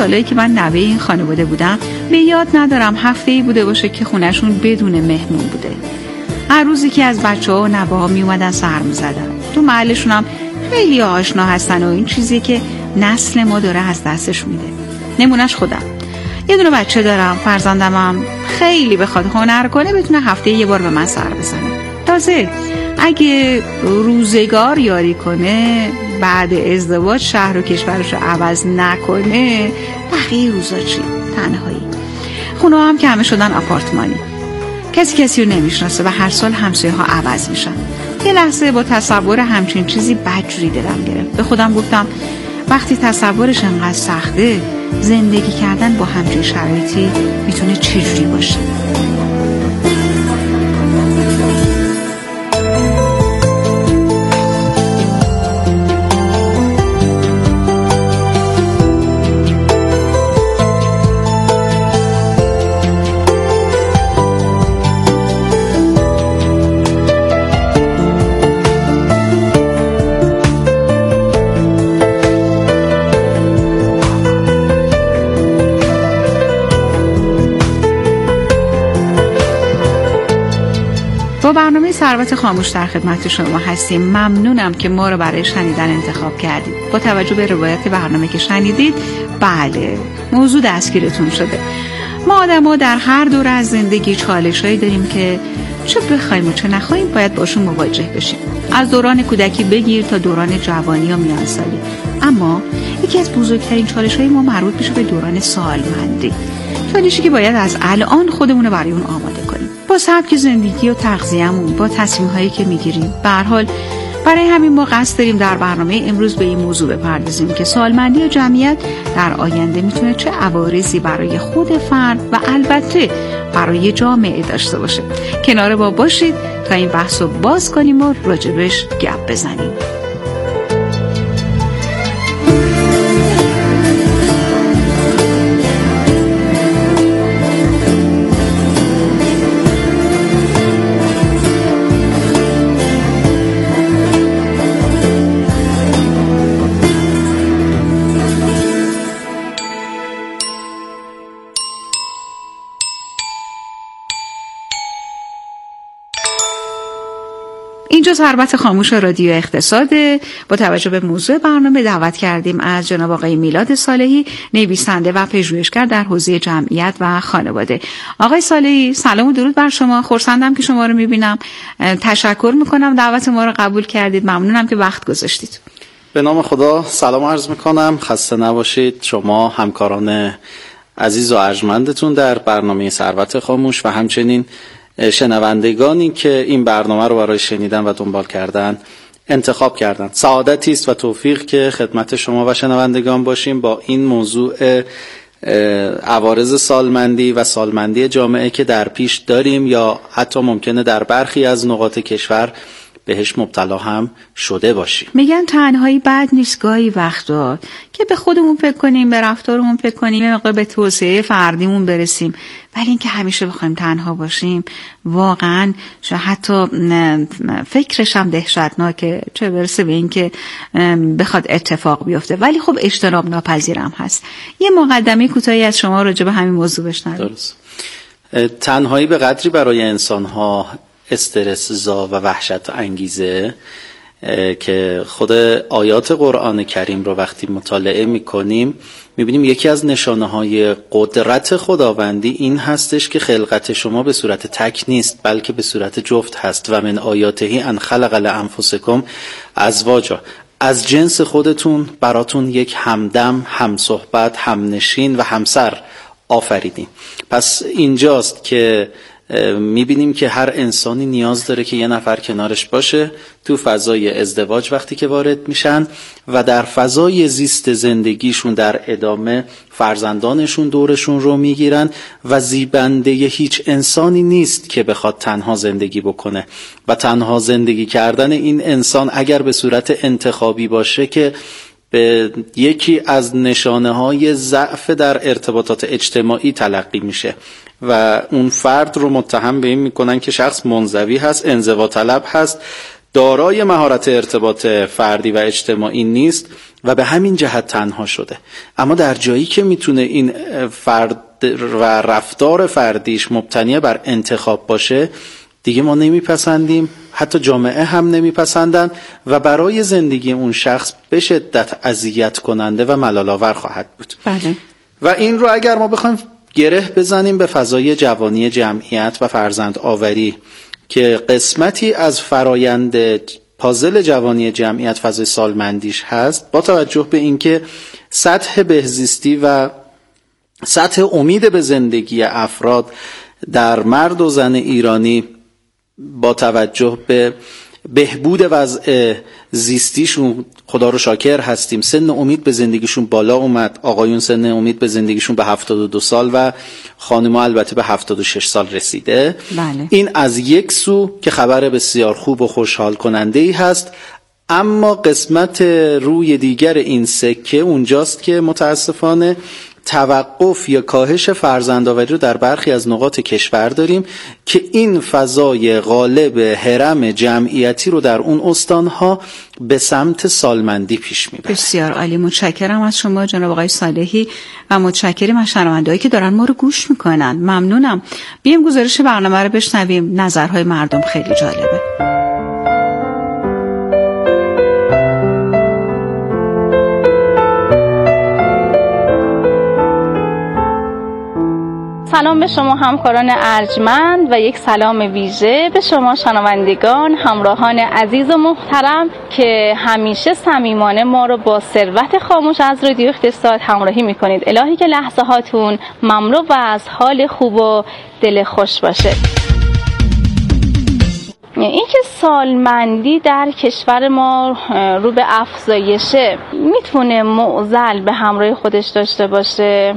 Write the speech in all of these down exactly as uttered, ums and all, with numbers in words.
سالایی که من نوه این خانواده بودم به یاد ندارم هفته‌ای بوده باشه که خونشون بدون مهمون بوده. هر روزی که از بچه‌ها و نوه‌ها می اومدن سر می‌زدن. تو محلشون هم خیلی آشنا هستن و این چیزی که نسل ما داره از دستش میده. نمونهش خودم. یه دونه بچه دارم، فرزندمم خیلی بخواد هنر کنه بتونه هفته یه بار به من سر بزنه. تازه اگه روزگار یاری کنه بعد ازدواج شهر و کشورش رو عوض نکنه بقیه روزا چی؟ تنهایی. خونه هم که همه شدن آپارتمانی، کسی کسی رو نمیشناسه و هر سال همسایه ها عوض میشن. یه لحظه با تصور همچین چیزی بدجوری دلم گرفت. به خودم گفتم وقتی تصورش انقدر سخته، زندگی کردن با همچین شرایطی میتونه چجوری باشه؟ با برنامه ثروت خاموش در خدمت شما هستیم. ممنونم که ما رو برای شنیدن انتخاب کردید. با توجه به روایت برنامه که شنیدید، بله موضوع دستگیرتون شده. ما آدم‌ها در هر دوره از زندگی چالش‌هایی داریم که چه بخوایم و چه نخوایم باید باشون مواجه بشیم. از دوران کودکی بگیر تا دوران جوانی و میانسالی. اما یکی از بزرگترین چالش‌های ما مربوط میشه به دوران سالمندی. چالشی که باید از الان خودمون رو برای اون آماده کنیم. با سبک زندگی و تغذیه‌مون، با تصمیم‌هایی که می‌گیریم. به هر حال برای همین ما قصد داریم در برنامه امروز به این موضوع بپردازیم که سالمندی و جمعیت در آینده میتونه چه عوارضی برای خود فرد و البته برای جامعه داشته باشه. کنار ما باشید تا این بحث رو باز کنیم و راجبش گپ بزنیم. اینجا ثروت خاموش رادیو اقتصاده. با توجه به موضوع برنامه دعوت کردیم از جناب آقای میلاد صالحی، نویسنده و پژوهشگر در حوزه جمعیت و خانواده. آقای صالحی سلام و درود بر شما. خرسندم که شما رو میبینم. تشکر میکنم دعوت ما رو قبول کردید. ممنونم که وقت گذاشتید. به نام خدا سلام عرض میکنم. خسته نباشید شما، همکاران عزیز و ارجمندتون در برنامه ثروت خاموش و همچنین شنوندگانی که این برنامه رو برای شنیدن و دنبال کردن انتخاب کردن. سعادتی است و توفیق که خدمت شما و شنوندگان باشیم با این موضوع عوارض سالمندی و سالمندی جامعه که در پیش داریم یا حتی ممکنه در برخی از نقاط کشور بهش مبتلا هم شده باشیم. میگن تنهایی بد نیست، گاهی وقتا که به خودمون فکر کنیم، به رفتارمون فکر کنیم، یه موقع به توسعه فردیمون برسیم، ولی اینکه همیشه بخوایم تنها باشیم واقعا شاید حتی فکرش هم دهشتناکه، چه برسه به اینکه بخواد اتفاق بیفته. ولی خب اجتناب ناپذیرم هست. یه مقدمه کوتاهی از شما راجع به همین موضوع بشنویم. درست. تنهایی به قدری برای انسان‌ها استرس زا و وحشت انگیزه که خود آیات قرآن کریم رو وقتی مطالعه میکنیم میبینیم یکی از نشانه های قدرت خداوندی این هستش که خلقت شما به صورت تک نیست بلکه به صورت جفت هست. و من آیاتهی ان خلق لانفسکم ازواجا، از جنس خودتون براتون یک همدم، همصحبت، همنشین و همسر آفریدیم. پس اینجاست که میبینیم که هر انسانی نیاز داره که یه نفر کنارش باشه تو فضای ازدواج وقتی که وارد میشن و در فضای زیست زندگیشون در ادامه فرزندانشون دورشون رو میگیرن و زیبنده هیچ انسانی نیست که بخواد تنها زندگی بکنه و تنها زندگی کردن این انسان اگر به صورت انتخابی باشه که به یکی از نشانه های ضعف در ارتباطات اجتماعی تلقی میشه و اون فرد رو متهم به این میکنن که شخص منزوی هست، انزوا طلب هست، دارای مهارت ارتباط فردی و اجتماعی نیست و به همین جهت تنها شده. اما در جایی که میتونه این فرد و رفتار فردیش مبتنی بر انتخاب باشه، دیگه ما نمیپسندیم، حتی جامعه هم نمیپسندن و برای زندگی اون شخص به شدت اذیت کننده و ملال‌آور خواهد بود. بله. و این رو اگر ما بخوایم گره بزنیم به فضای جوانی جمعیت و فرزند آوری که قسمتی از فرایند پازل جوانی جمعیت فضای سالمندیش هست، با توجه به اینکه سطح بهزیستی و سطح امید به زندگی افراد در مرد و زن ایرانی با توجه به بهبود وضع زیستیشون خدا رو شاکر هستیم، سن امید به زندگیشون بالا اومد. آقایون سن امید به زندگیشون به هفتاد و دو سال و خانم‌ها البته به هفتاد و شش سال رسیده. بله. این از یک سو که خبر بسیار خوب و خوشحال کننده ای هست، اما قسمت روی دیگر این سکه اونجاست که متاسفانه توقف یا کاهش فرزندآوری رو در برخی از نقاط کشور داریم که این فضای غالب هرم جمعیتی رو در اون استانها به سمت سالمندی پیش میبره. بسیار عالی، متشکرم از شما جناب آقای صالحی و متشکرم از شنوندهایی که دارن ما رو گوش میکنن. ممنونم. بیایم گزارش برنامه رو بشنویم. نظرهای مردم خیلی جالبه. سلام به شما همکاران ارجمند و یک سلام ویژه به شما شنوندگان همراهان عزیز و محترم که همیشه صمیمانه ما رو با ثروت خاموش از رادیو اقتصاد همراهی میکنید. الهی که لحظه هاتون مملو و از حال خوب و دل خوش باشه. این که سالمندی در کشور ما رو به افزایشه، میتونه معضل به همراه خودش داشته باشه؟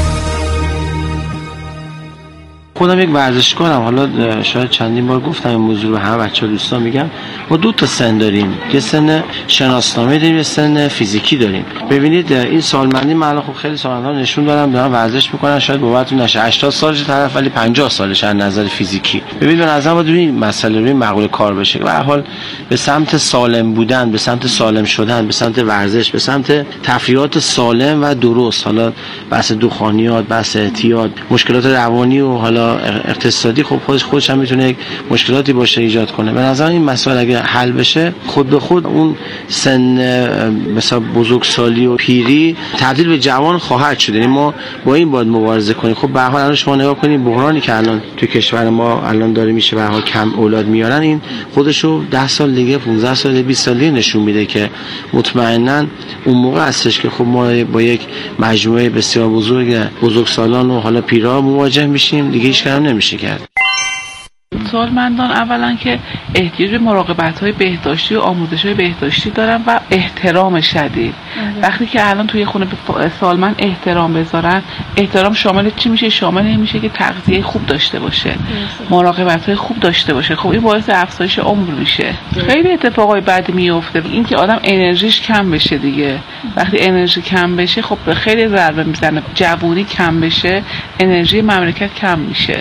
خودم یک ورزشکارم، حالا شاید چندین بار گفتم این موضوع رو، همه بچه‌ها دوستان میگم ما دو تا سن داریم، یه سن شناسنامه داریم، یه سن فیزیکی داریم. ببینید این سالمندی من خب خیلی سالمندا نشون دارم دارن ورزش میکنن، شاید باورتون نشه هشتاد سالشه طرف ولی پنجاه سالشه از نظر فیزیکی. ببینید به نظر من این مسئله روی مقوله کار بشه. به هر حال به سمت سالم بودن، به سمت سالم شدن، به سمت ورزش، به سمت تفریحات سالم و درست، حالا بحث دخانیات، بحث اعتیاد، مشکلات روانی و حالا اقتصادی خب خودش خودش هم میتونه یک مشکلاتی باشه ایجاد کنه. به نظر این مسائل اگه حل بشه خود به خود اون سن مثلا بزرگسالی و پیری تبدیل به جوان خواهد شد. یعنی ما با این باید مبارزه کنیم. خب به هر حال الان شما نگاه کنید بحرانی که الان تو کشور ما الان داره میشه، به هر حال کم اولاد میارن، این خودشو ده سال دیگه پانزده سال دیگه بیست سال دیگه نشون میده که مطمئنا اون موقع هستش که خب ما با یک مجموعه بسیار بزرگ بزرگسالان و حالا پیرا مواجه میشیم، دیگه هیچ کاری نمیشه کرد. سالمندان اولا که احتیاج به مراقبت‌های بهداشتی و آموزش‌های بهداشتی دارن و احترام شدید. وقتی که الان توی خونه به سالمند احترام بذارن، احترام شامل چی میشه؟ شامل این میشه که تغذیه خوب داشته باشه، مراقبت‌های خوب داشته باشه. خب این باعث افزایش عمر میشه. خیلی اتفاقای بدی میفته. این که آدم انرژیش کم بشه دیگه. وقتی انرژی کم بشه خب خیلی ضربه میزنه. جوونی کم بشه، انرژی مملکت کم میشه.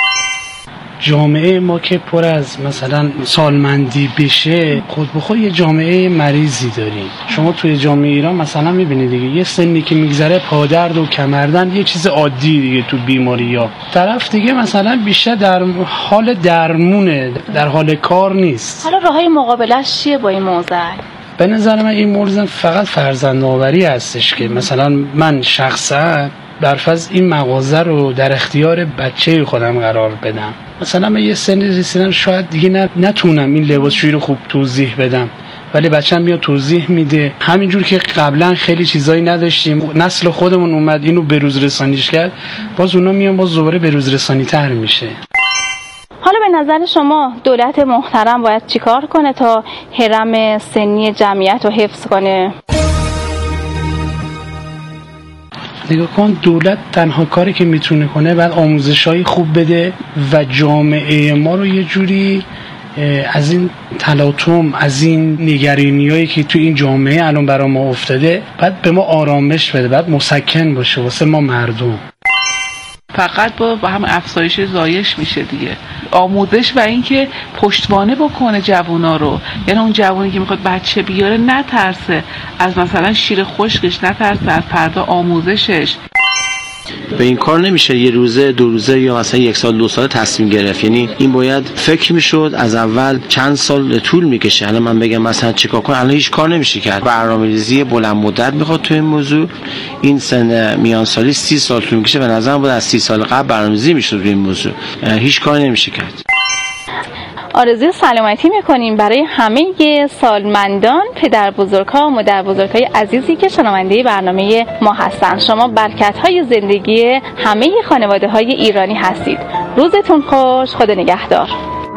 جامعه ما که پر از مثلا سالمندی بشه، خود به خود یه جامعه مریضی داریم. شما توی جامعه ایران مثلا میبینید دیگه یه سنی که میگذره پادرد و کمردن یه چیز عادی دیگه تو بیماری‌ها. طرف دیگه مثلا بیشتر در حال درمونه، در حال کار نیست. حالا راههای مقابلش چیه با این موضوع؟ به نظر من این موضوع فقط فرزندآوری هستش که مثلا من شخصا برفض این مغازه رو در اختیار بچه خودم قرار بدم. مثلا من یه سن رسیدم شاید دیگه نتونم این لباسشویی رو خوب توضیح بدم، ولی بچه‌م میاد توضیح میده. همینجور که قبلا خیلی چیزایی نداشتیم، نسل خودمون اومد اینو بروز رسانیش کرد، باز اونا میان باز دوباره بروز رسانی تر میشه. حالا به نظر شما دولت محترم باید چیکار کنه تا هرم سنی جمعیت رو حفظ کنه؟ نگاه کن، دولت تنها کاری که میتونه کنه بعد آموزشای خوب بده و جامعه ما رو یه جوری از این تلاطم، از این نگرانیایی که تو این جامعه الان برای ما افتاده بعد به ما آرامش بده، بعد مسکن باشه واسه ما مردم. فقط با, با هم افزایش زایش میشه دیگه. آموزش و اینکه پشتوانه بکنه جوونا رو، یعنی اون جوونی که میخواد بچه بیاره نترسه از مثلا شیر خشکش، نترسه از فردا آموزشش. به این کار نمیشه یه روزه دو روزه یا مثلا یک سال دو سال تصمیم گرفت. یعنی این باید فکر میشد از اول چند سال طول میکشه. الان من بگم مثلا چیکار کنم، الان هیچ کار نمیشه کرد. برنامه‌ریزی بلند مدت میخواد تو این موضوع. این سن میان سالی سی سال طول میکشه. به نظرم بود از سی سال قبل برنامه‌ریزی میشد روی این موضوع. هیچ کار نمیشه کرد. آرزوی سلامتی میکنیم برای همه سالمندان، پدر بزرگ‌ها و مادر بزرگ‌های عزیزی که شنونده برنامه ما هستند. شما برکت‌های زندگی همه خانواده‌های ایرانی هستید. روزتون خوش، خدا نگهدار.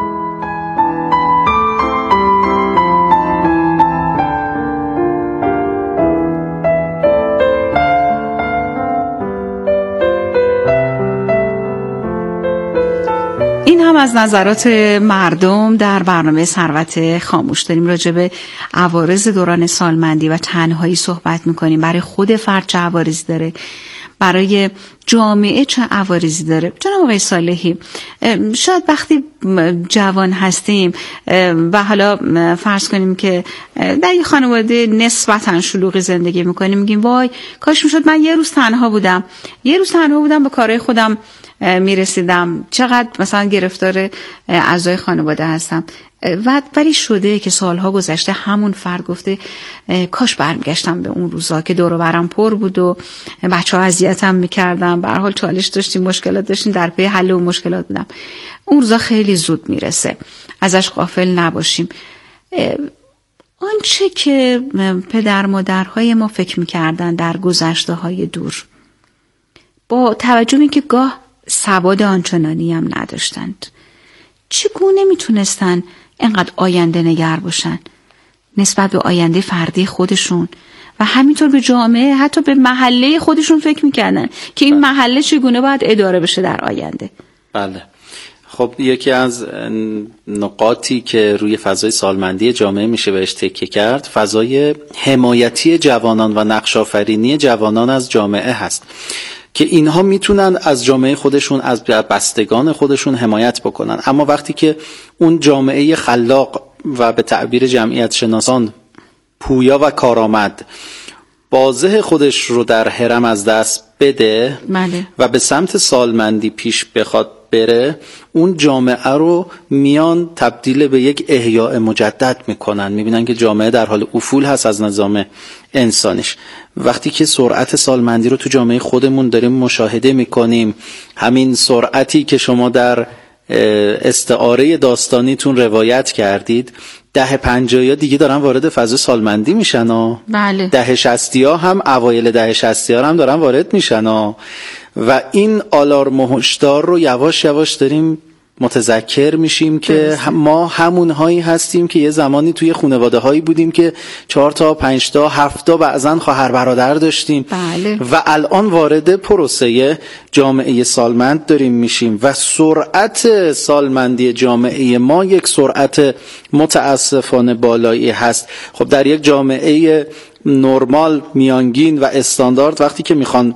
هم از نظرات مردم در برنامه ثروت خاموش. داریم راجع به عوارض دوران سالمندی و تنهایی صحبت میکنیم. برای خود فرد چه عوارضی داره، برای جامعه چه عوارضی داره. جناب آقای صالحی، شاید وقتی جوان هستیم و حالا فرض کنیم که در یه خانواده نسبتاً شلوغی زندگی میکنیم، میگیم وای کاش میشد من یه روز تنها بودم یه روز تنها بودم به کارهای خودم میرسیدم، چقدر مثلا گرفتار اعضای خانواده هستم. و ولی شده که سالها گذشته همون فرد گفته کاش برمیگشتم به اون روزا که دور و برم پر بود و بچه‌ها اذیتم میکردن، به هر حال چالش داشتیم، مشکلات داشتیم، در پی حل اون مشکلات بودم. اون روزا خیلی زود میرسه، ازش غافل نباشیم. آنچه که پدر مادرهای ما فکر میکردن در گذشته های دور، با توجه به اینکه گاه سواد آنچنانی هم نداشتند، چگونه میتونستن اینقدر آینده نگر باشن نسبت به آینده فردی خودشون و همینطور به جامعه، حتی به محله خودشون فکر میکردن که این محله چگونه باید اداره بشه در آینده؟ بله. خب یکی از نقاطی که روی فضای سالمندی جامعه میشه بهش تکیه کرد، فضای حمایتی جوانان و نقش آفرینی جوانان از جامعه هست که اینها میتونن از جامعه خودشون، از بستگان خودشون حمایت بکنن. اما وقتی که اون جامعه خلاق و به تعبیر جمعیت شناسان پویا و کارآمد بازه خودش رو در هرم از دست بده ماله. و به سمت سالمندی پیش بخواد بره، اون جامعه رو میان تبدیل به یک احیاء مجدد میکنن. میبینن که جامعه در حال افول هست از نظام انسانیش. وقتی که سرعت سالمندی رو تو جامعه خودمون داریم مشاهده میکنیم، همین سرعتی که شما در استعاره داستانیتون روایت کردید، ده پنجاهی ها دیگه دارن وارد فاز سالمندی میشن ها. بله. ده شصتی ها هم اوایل ده شصتی ها هم دارن وارد میشن ها. و این آلارم و هشدار رو یواش یواش داریم متذکر میشیم که ما همون هایی هستیم که یه زمانی توی خانواده هایی بودیم که چهار تا پنج تا هفت تا بعضن خواهر برادر داشتیم. بله. و الان وارد پروسه جامعه سالمند داریم میشیم و سرعت سالمندی جامعه ما یک سرعت متاسفانه بالایی هست. خب در یک جامعه نرمال، میانگین و استاندارد وقتی که میخوان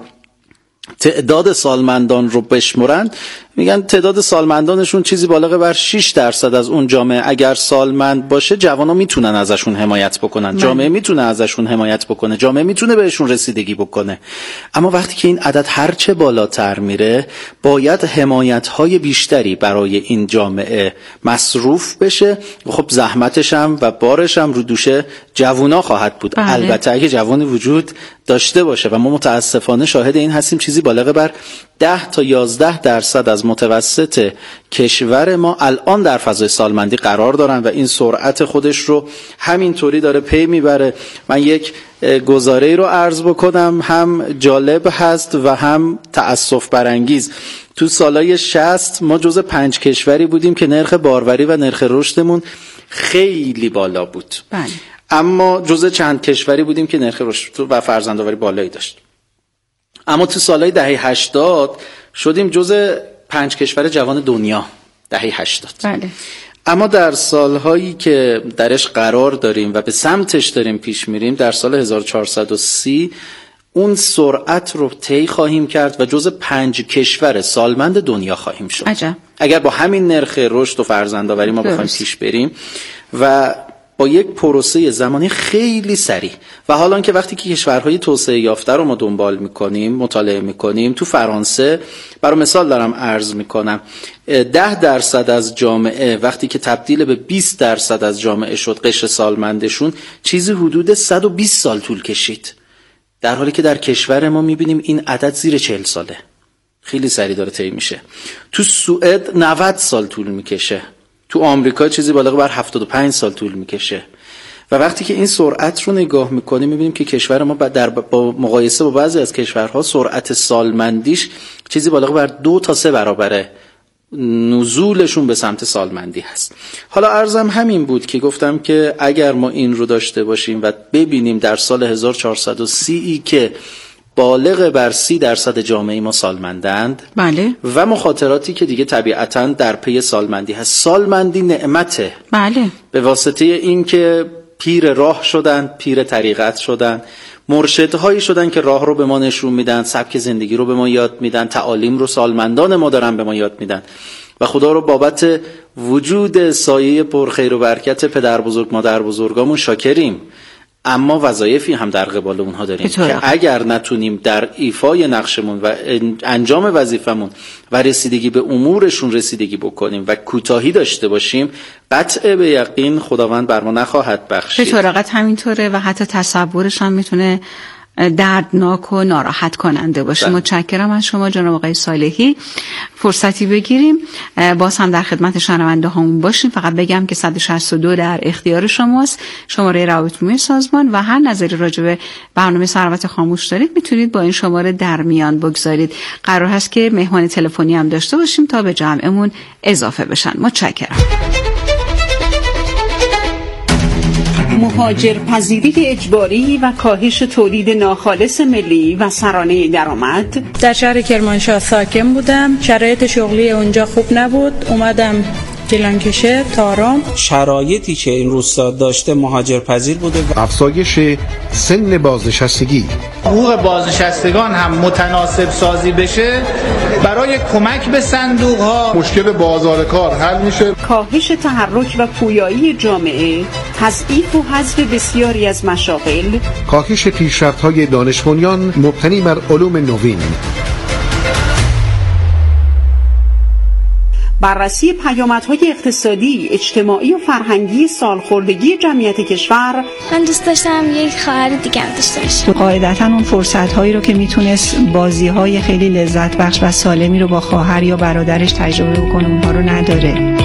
تعداد سالمندان رو بشمرن، میگن تعداد سالمندانشون چیزی بالغ بر شش درصد از اون جامعه اگر سالمند باشه، جوانا میتونن ازشون حمایت بکنن، جامعه میتونه ازشون حمایت بکنه، جامعه میتونه بهشون رسیدگی بکنه. اما وقتی که این عدد هرچه بالاتر میره، باید حمایت‌های بیشتری برای این جامعه مصروف بشه. خب زحمتش هم و بارش هم رو دوش جوونا خواهد بود. بله. البته اگه جوانی وجود داشته باشه و ما متاسفانه شاهد این هستیم، چیزی بالغ بر ده تا یازده درصد از متوسط کشور ما الان در فضای سالمندی قرار دارن و این سرعت خودش رو همینطوری داره پی میبره. من یک گزاره‌ای رو عرض بکنم، هم جالب هست و هم تأسف برانگیز. تو سالهای شصت ما جز پنج کشوری بودیم که نرخ باروری و نرخ رشدمون خیلی بالا بود. بله. اما جز چند کشوری بودیم که نرخ رشد و فرزندآوری بالایی داشت. اما تو سالهای دهه هشتاد شدیم جز پنج کشور جوان دنیا، دهه هشتاد. بله. اما در سالهایی که درش قرار داریم و به سمتش داریم پیش میریم، در سال هزار و چهارصد و سی اون سرعت رو طی خواهیم کرد و جز پنج کشور سالمند دنیا خواهیم شد. عجب. اگر با همین نرخ رشد و فرزندآوری ما بخوایم پیش بریم و با یک پروسه زمانی خیلی سریع و حالا که وقتی که کشورهای توسعه یافته رو ما دنبال میکنیم، مطالعه میکنیم، تو فرانسه برای مثال دارم عرض میکنم، ده درصد از جامعه وقتی که تبدیل به بیست درصد از جامعه شد قشر سالمندشون، چیزی حدود صد و بیست سال طول کشید، در حالی که در کشور ما میبینیم این عدد زیر چهل ساله، خیلی سریع داره طی میشه. تو سوئد نود سال طول میکشه، تو آمریکا چیزی بالغ بر هفتاد و پنج سال طول میکشه. و وقتی که این سرعت رو نگاه میکنیم میبینیم که کشور ما در با مقایسه با بعضی از کشورها سرعت سالمندیش چیزی بالغ بر دو تا سه برابره نزولشون به سمت سالمندی هست. حالا عرضم همین بود که گفتم که اگر ما این رو داشته باشیم و ببینیم در سال هزار و چهارصد و سی ای که بالغ بر سی درصد جامعه ما سالمندند، بله، و مخاطراتی که دیگه طبیعتاً در پی سالمندی هست. سالمندی نعمته، بله، به واسطه این که پیر راه شدن، پیر طریقت شدن، مرشدهایی شدن که راه رو به ما نشون میدن، سبک زندگی رو به ما یاد میدن، تعالیم رو سالمندان ما دارن به ما یاد میدن و خدا رو بابت وجود سایه پرخیر و برکت پدر بزرگ مادر بزرگامون شاکریم. اما وظایفی هم در قبال اونها داریم که اگر نتونیم در ایفای نقشمون و انجام وظیفمون و رسیدگی به امورشون رسیدگی بکنیم و کوتاهی داشته باشیم، قطع به یقین خداوند بر ما نخواهد بخشید. به طرقت همینطوره و حتی تصورش هم میتونه دردناک و ناراحت کننده باشه. بله. متشکرم از شما جناب آقای صالحی. فرصتی بگیریم باز هم در خدمت شنونده هامون باشیم. فقط بگم که صد و شصت و دو در اختیار شماست، شماره روابط عمومی سازمان، و هر نظری راجع به برنامه ثروت خاموش دارید میتونید با این شماره در میان بگذارید. قرار هست که مهمان تلفنی هم داشته باشیم تا به جمعمون اضافه بشن. متشکرم. مهاجرپذیری اجباری و کاهش تولید ناخالص ملی و سرانه درآمد. در شهر کرمانشاه ساکن بودم، شرایط شغلی اونجا خوب نبود، اومدم گیلانکشه تاران. شرایطی که این روستا داشته مهاجرپذیر بوده. افزایش سن بازنشستگی، حقوق بازنشستگان هم متناسب سازی بشه برای کمک به صندوق ها، مشکل بازار کار حل میشه. کاهش تحرک و پویایی جامعه، تضعیف و حذف بسیاری از مشاغل، کاهش پیشرفت‌های دانش بنیان مبتنی بر علوم نوین، بررسی پیامدهای اقتصادی، اجتماعی و فرهنگی سالخوردگی جمعیت کشور. من دوست داشتم یک خواهر دیگه هم داشته باشم. قاعدتاً اون فرصت‌هایی رو که میتونست بازی‌های خیلی لذت بخش و سالمی رو با خواهر یا برادرش تجربه بکنه اونها رو نداره.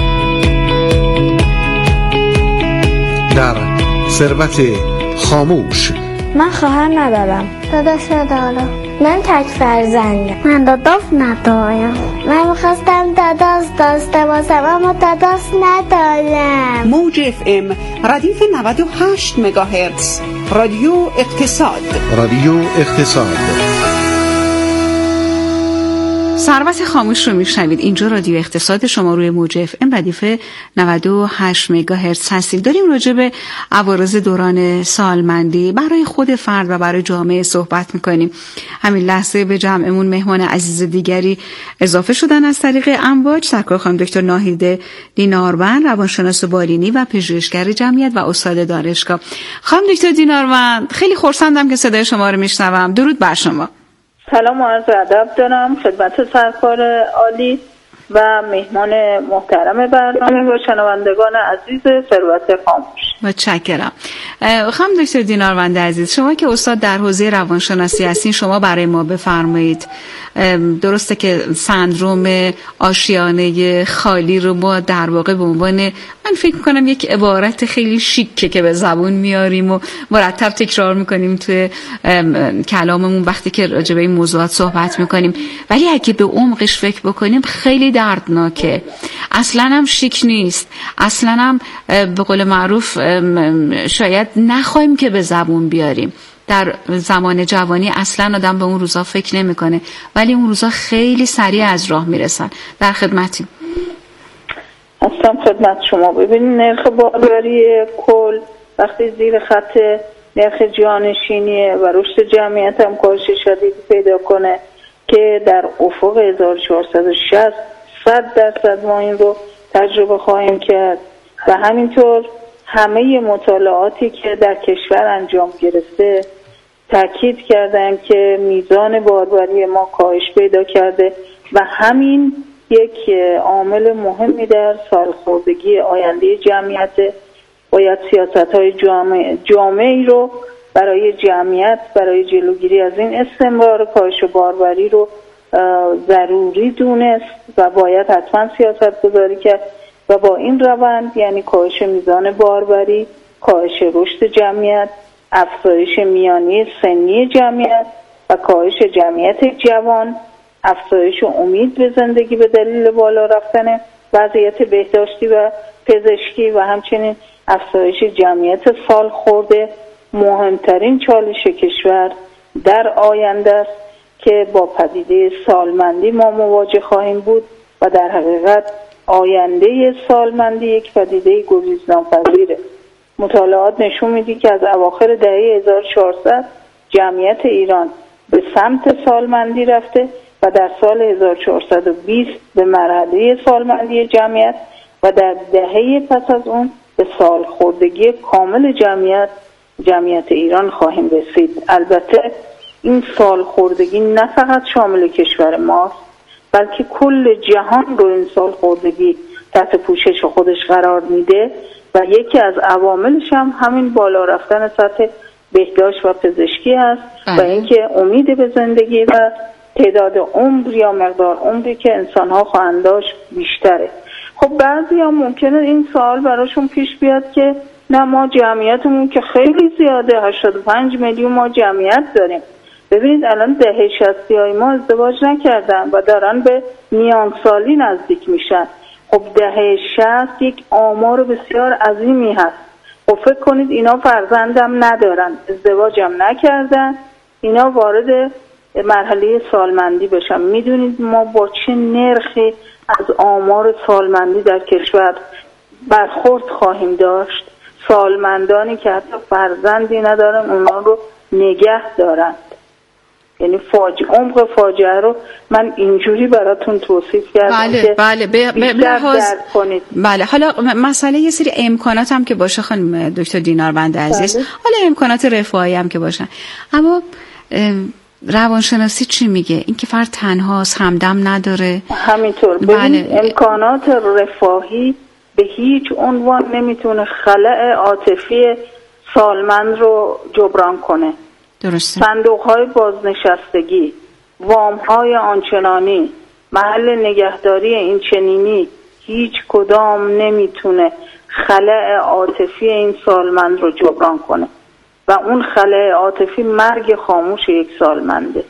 در ثروت خاموش. من خواهر ندارم، داداش ندارم، من تک فرزندم، من داداش ندارم، من میخواستم داداش داشته باشم اما داداش ندارم. موج اف ام ردیف نود و هشت مگاهرتز، رادیو اقتصاد. رادیو اقتصاد. ثروت خاموش رو میشنوید. اینجا رادیو اقتصاد، شما روی موج اف ام ردیف نود و هشت مگاهرتز هستید. داریم راجع به عوارض دوران سالمندی برای خود فرد و برای جامعه صحبت میکنیم. همین لحظه به جمعمون مهمان عزیز دیگری اضافه شدن از طریق امواج. سرکار خانم دکتر ناهیده دیناروند، روانشناس بالینی و پژوهشگر جمعیت و استاد دانشگاه. خانم دکتر دیناروند، خیلی خرسندم که صدای شما رو میشنوم. درود بر شما. سلام و عرض ادب دارم خدمت سرکار عالی و مهمان محترم برنامه و شنوندگان عزیز ثروت خاموش. متشکرم. خانم دکتر دیناروند عزیز، شما که استاد در حوزه روانشناسی هستین، شما برای ما بفرمایید. درسته که سندروم آشیانه خالی رو ما در واقع به عنوان، من فکر میکنم یک عبارت خیلی شیکه که به زبون میاریم و مرتب تکرار میکنیم توی کلاممون وقتی که راجع به این موضوعات صحبت میکنیم، ولی اگه به عمقش فکر بکنیم خیلی دردناکه، اصلا هم شیک نیست، اصلا هم به قول معروف شاید نخواهیم که به زبون بیاریم. در زمان جوانی اصلا آدم به اون روزا فکر نمیکنه، ولی اون روزا خیلی سریع از راه میرسن. در خدمتیم. اصلا خدمت شما. ببینید نرخ باروری کل وقتی زیر خط نرخ جانشینی و رشد جمعیت هم کاهش شدید پیدا کنه که در افق هزار و چهارصد و شصت صد درصد ما این رو تجربه خواهیم کرد. و همینطور همه مطالعاتی که در کشور انجام گرفته تاکید کردن که میزان باربری ما کاهش پیدا کرده و همین یک عامل مهمی در سالخوردگی آینده جمعیت. باید سیاست‌های جامع جامعی رو برای جمعیت، برای جلوگیری از این استمرار کاهش باربری رو ضروری دونست و باید حتما سیاست گذاری کرد و با این روند، یعنی کاهش میزان باربری، کاهش رشد جمعیت، افزایش میانه سنی جمعیت و کاهش جمعیت جوان، افزایش امید به زندگی به دلیل بالا رفتن وضعیت بهداشتی و پزشکی و همچنین افزایش جمعیت سالخورده مهمترین چالش کشور در آینده است که با پدیده سالمندی ما مواجه خواهیم بود و در حقیقت آینده سالمندی یک پدیده گریزناپذیره. مطالعات نشون میده که از اواخر دهه هزار و چهارصد جمعیت ایران به سمت سالمندی رفته و در سال هزار و چهارصد و بیست به مرحله سالمندی جمعیت و در دهه پس از اون به سالخوردگی کامل جمعیت جمعیت ایران خواهیم رسید. البته این سالخوردگی نه فقط شامل کشور ماست، بلکه کل جهان رو این سالخوردگی تحت پوشش خودش قرار میده و یکی از عواملش هم همین بالا رفتن سطح بهداشت و پزشکی هست و اینکه امید به زندگی و تعداد عمر یا مقدار عمری که انسان‌ها خواهند داشت بیشتره. خب بعضی‌ها ممکنه این سوال براشون پیش بیاد که نه ما جمعیتمون که خیلی زیاده، هشتاد و پنج میلیون ما جمعیت داریم. ببینید الان دهه شصتی های ما ازدواج نکردن و دارن به میان سالی نزدیک میشن. خب دهه شصت یک آمار بسیار عظیمی هست. خب فکر کنید اینا فرزندم ندارن، ازدواجم نکردن، اینا وارد مرحله سالمندی بشن. میدونید ما با چه نرخی از آمار سالمندی در کشور برخورد خواهیم داشت؟ سالمندانی که حتی فرزندی ندارن اونا رو نگه دارن. یعنی فاجعه، عمق فاجعه رو من اینجوری براتون توصیف کردم. بله که بله به لحاظ کنید. بله حالا مسئله یه سری امکانات هم که باشه خانم دکتر دیناربند عزیز، بله. حالا امکانات رفاهی هم که باشن، اما روانشناسی چی میگه؟ این که فرد تنهاست، همدم نداره. همینطور. بله. امکانات رفاهی به هیچ عنوان نمیتونه خلأ عاطفی سالمند رو جبران کنه. درسته. صندوق‌های بازنشستگی، وام‌های آنچنانی، محل نگهداری این چنینی هیچ کدام نمیتونه خلأ عاطفی این سالمند رو جبران کنه و اون خلأ عاطفی مرگ خاموش یک سالمنده.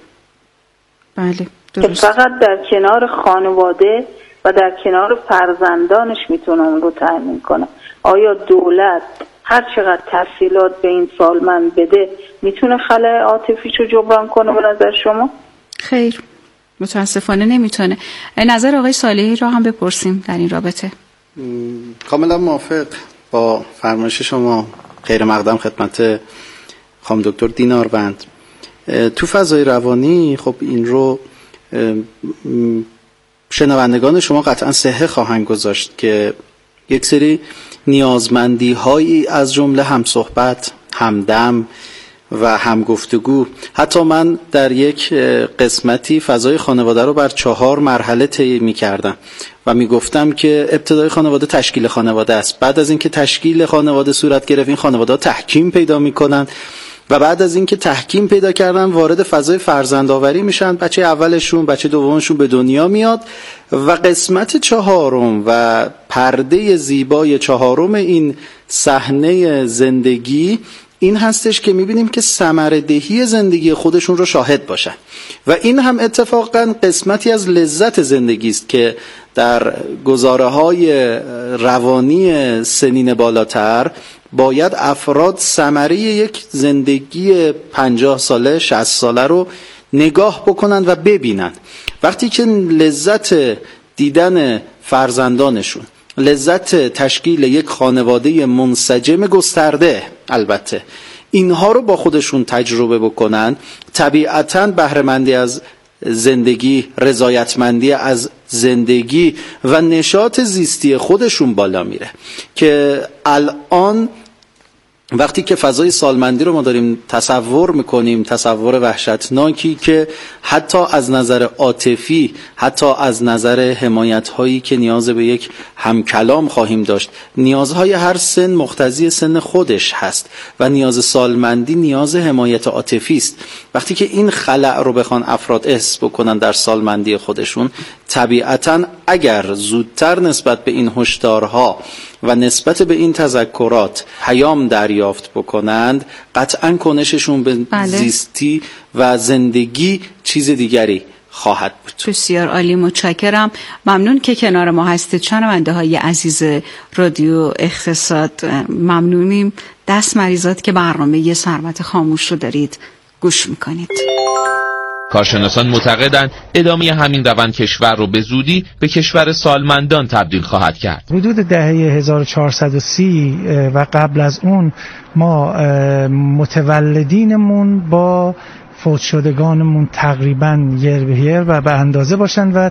بله درست. که فقط در کنار خانواده و در کنار فرزندانش میتونه اون رو تأمین کنه. آیا دولت هر چقدر تسهیلات به این سالمند بده میتونه خلأ عاطفیشو جبران کنه به نظر شما؟ خیر، متاسفانه نمیتونه. نظر آقای صالحی را هم بپرسیم در این رابطه. کاملا موافق با فرمایش شما. خیر مقدم خدمت خانم دکتر دیناربند. تو فضای روانی خب این رو شنوندگان شما قطعا صحه خواهند گذاشت که یک سری نیازمندی هایی از جمله هم صحبت، همدم و هم گفتگو، حتی من در یک قسمتی فضای خانواده رو بر چهار مرحله طی می‌کردم و میگفتم که ابتدای خانواده تشکیل خانواده است. بعد از اینکه تشکیل خانواده صورت گرفت این خانواده تحکیم پیدا میکنن و بعد از اینکه تحکیم پیدا کردن وارد فضای فرزندآوری میشن. بچه اولشون، بچه دومشون به دنیا میاد و قسمت چهارم و پرده زیبای چهارم این صحنه زندگی این هستش که میبینیم که ثمره‌دهی زندگی خودشون رو شاهد باشن و این هم اتفاقا قسمتی از لذت زندگی است که در گزاره‌های روانی سنین بالاتر باید افراد ثمره یک زندگی پنجاه ساله، شصت ساله رو نگاه بکنن و ببینن. وقتی که لذت دیدن فرزندانشون، لذت تشکیل یک خانواده منسجم گسترده، البته اینها رو با خودشون تجربه بکنن، طبیعتاً بهره‌مندی از زندگی، رضایتمندی از زندگی و نشاط زیستی خودشون بالا میره. که الان وقتی که فضای سالمندی رو ما داریم تصور میکنیم، تصور وحشتناکی که حتی از نظر عاطفی، حتی از نظر حمایت هایی که نیاز به یک همکلام خواهیم داشت، نیازهای هر سن مقتضی سن خودش هست و نیاز سالمندی نیاز حمایت عاطفی است. وقتی که این خلأ رو بخوان افراد احساس بکنن در سالمندی خودشون، طبیعتاً اگر زودتر نسبت به این هشدارها و نسبت به این تذکرات پیام دریافت بکنند، قطعاً کنششون به بله. زیستی و زندگی چیز دیگری خواهد بود. بسیار عالی، متشکرم. ممنون که کنار ما هستید شنونده های عزیز رادیو اقتصاد. ممنونیم. دست مریضات که برنامه ثروت خاموش رو دارید گوش میکنید. کارشناسان معتقدند ادامه همین روند کشور رو به زودی به کشور سالمندان تبدیل خواهد کرد. حدود دهه هزار و چهارصد و سی و قبل از اون ما متولدینمون با فوت شدگانمون تقریبا یر به یر و به اندازه باشن و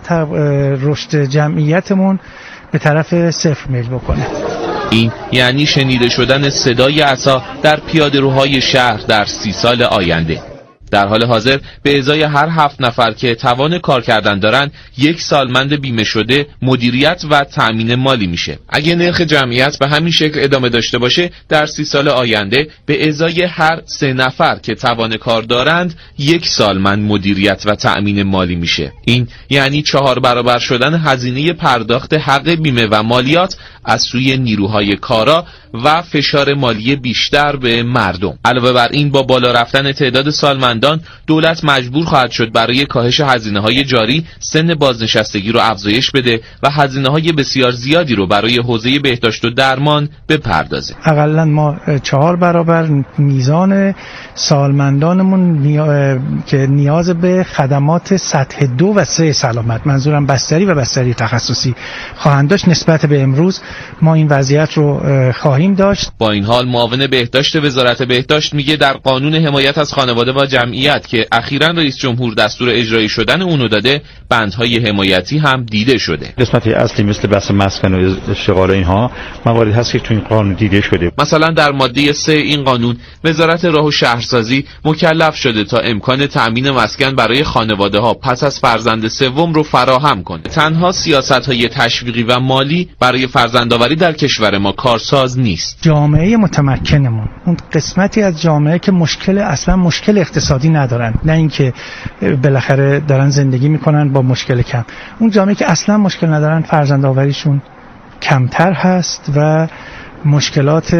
رشد جمعیتمون به طرف صفر میل بکنه. این یعنی شنیده شدن صدای عصا در پیاده‌روهای شهر در سی سال آینده. در حال حاضر به ازای هر هفت نفر که توان کار کردن دارن، یک سالمند بیمه شده مدیریت و تأمین مالی میشه. اگه نرخ جمعیت به همین شکل ادامه داشته باشه، در سی سال آینده به ازای هر سه نفر که توان کار دارند، یک سالمند مدیریت و تأمین مالی میشه. این یعنی چهار برابر شدن هزینه پرداخت حق بیمه و مالیات از سوی نیروهای کارا و فشار مالی بیشتر به مردم. علاوه بر این، با بالا رفتن تعداد سالمندان، دولت مجبور خواهد شد برای کاهش هزینه‌های جاری سن بازنشستگی رو افزایش بده و هزینه‌های بسیار زیادی رو برای حوزه بهداشت و درمان بپردازه. حداقل ما چهار برابر میزان سالمندانمون نیا... که نیاز به خدمات سطح دو و سه سلامت، منظورم بستری و بستری تخصصی، خواهند داشت. نسبت به امروز ما این وضعیت رو خواهیم داشت. با این حال معاون بهداشت وزارت بهداشت میگه در قانون حمایت از خانواده و جمعیت که اخیراً رئیس جمهور دستور اجرایی شدن اونو داده، بندهای حمایتی هم دیده شده. قسمت اصلی مثل بحث مسکن و اشتغال اینها مواردی هست که تو این قانون دیده شده. مثلا در ماده سه این قانون، وزارت راه و شهرسازی مکلف شده تا امکان تأمین مسکن برای خانواده ها پس از فرزند سوم رو فراهم کنه. تنها سیاست‌های تشویقی و مالی برای فرزندآوری در کشور ما کارساز نیست. جامعه متمکنمون، اون قسمتی از جامعه که مشکل اصلا مشکل اقتصادی ندارن، نه اینکه بالاخره دارن زندگی میکنن با مشکل کم، اون جامعه که اصلا مشکل ندارن فرزندآوریشون کمتر هست و مشکلات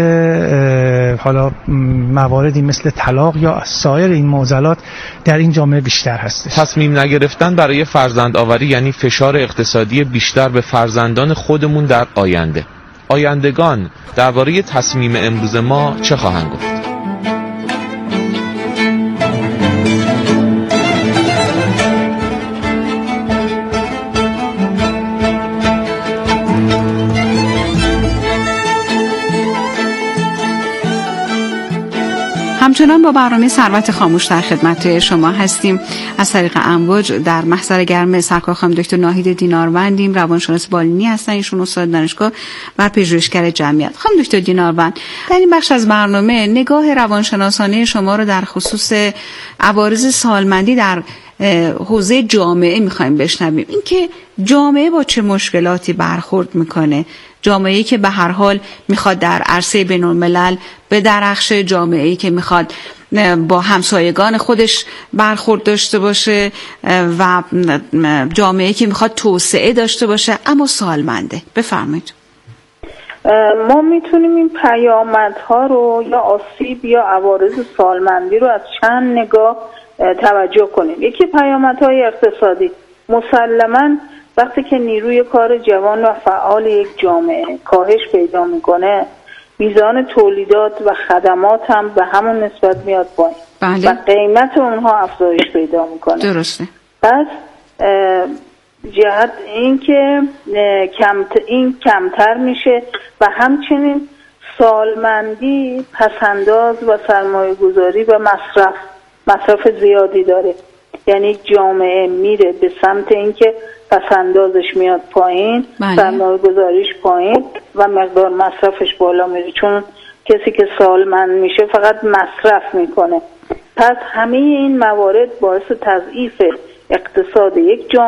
حالا مواردی مثل طلاق یا سایر این معضلات در این جامعه بیشتر هست. تصمیم نگرفتن برای فرزند آوری یعنی فشار اقتصادی بیشتر به فرزندان خودمون در آینده. آیندگان درباره تصمیم امروز ما چه خواهند گفت؟ همچنان با برنامه ثروت خاموش در خدمت شما هستیم. از طریق امواج در محضر گرم سرکار خانم دکتر ناهید دیناروندیم، روانشناس بالینی هستن، ایشون استاد دانشگاه و پژوهشگر جمعیت. خانم دکتر دیناروند، در این بخش از برنامه نگاه روانشناسانه شما رو در خصوص عوارض سالمندی در حوزه جامعه میخوایم بشنویم. اینکه جامعه با چه مشکلاتی برخورد میکنه، جامعه‌ای که به هر حال میخواد در عرصه بین‌الملل به درخش، جامعه‌ای که میخواد با همسایگان خودش برخورد داشته باشه و جامعه‌ای که میخواد توسعه داشته باشه اما سالمنده. بفرمایید. ما میتونیم این پیامدها رو یا آسیب یا عوارض سالمندی رو از چند نگاه توجه کنیم. یکی پیامدهای اقتصادی. مسلماً وقتی که نیروی کار جوان و فعال یک جامعه کاهش پیدا میکنه، میزان تولیدات و خدمات هم به همون نسبت میاد پایین. بله. و قیمت اونها افزایش پیدا میکنه. درسته. پس جهت این که کمت این کمتر میشه و همچنین سالمندی پسنداز و سرمایه گذاری و مصرف مصرف زیادی داره. یعنی جامعه میره به سمت اینکه پسندازش میاد پایین، سرمایه گذاریش پایین و مقدار مصرفش بالا میره، چون کسی که سالمند میشه فقط مصرف میکنه. پس همه این موارد باعث تضعیف اقتصاد یک جامعه